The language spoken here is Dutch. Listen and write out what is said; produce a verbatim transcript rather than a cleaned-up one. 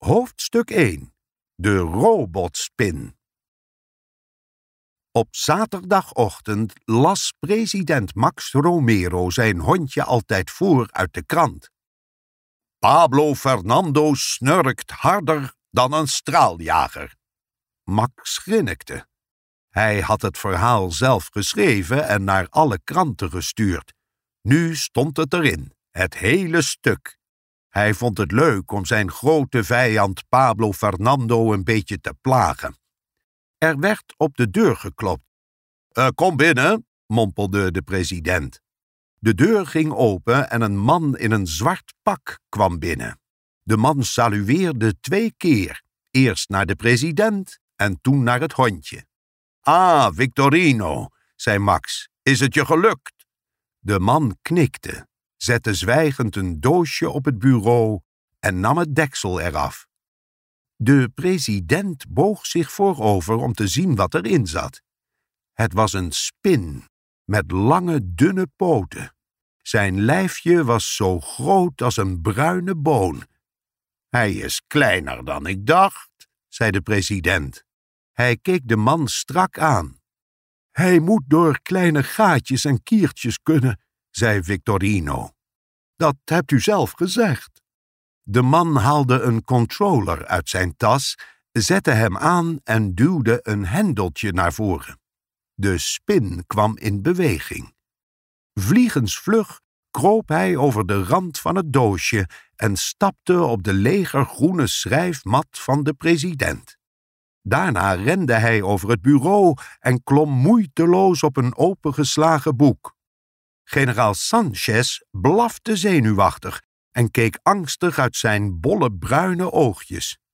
Hoofdstuk één. De robotspin. Op zaterdagochtend las president Max Romero zijn hondje altijd voor uit de krant. Pablo Fernando snurkt harder dan een straaljager. Max grinnikte. Hij had het verhaal zelf geschreven en naar alle kranten gestuurd. Nu stond het erin, het hele stuk. Hij vond het leuk om zijn grote vijand Pablo Fernando een beetje te plagen. Er werd op de deur geklopt. Uh, kom binnen, mompelde de president. De deur ging open en een man in een zwart pak kwam binnen. De man salueerde twee keer, eerst naar de president en toen naar het hondje. Ah, Victorino, zei Max, is het je gelukt? De man knikte, zette zwijgend een doosje op het bureau en nam het deksel eraf. De president boog zich voorover om te zien wat erin zat. Het was een spin met lange, dunne poten. Zijn lijfje was zo groot als een bruine boon. Hij is kleiner dan ik dacht, zei de president. Hij keek de man strak aan. Hij moet door kleine gaatjes en kiertjes kunnen, zei Victorino. Dat hebt u zelf gezegd. De man haalde een controller uit zijn tas, zette hem aan en duwde een hendeltje naar voren. De spin kwam in beweging. Vliegensvlug kroop hij over de rand van het doosje en stapte op de legergroene schrijfmat van de president. Daarna rende hij over het bureau en klom moeiteloos op een opengeslagen boek. Generaal Sanchez blafte zenuwachtig en keek angstig uit zijn bolle bruine oogjes.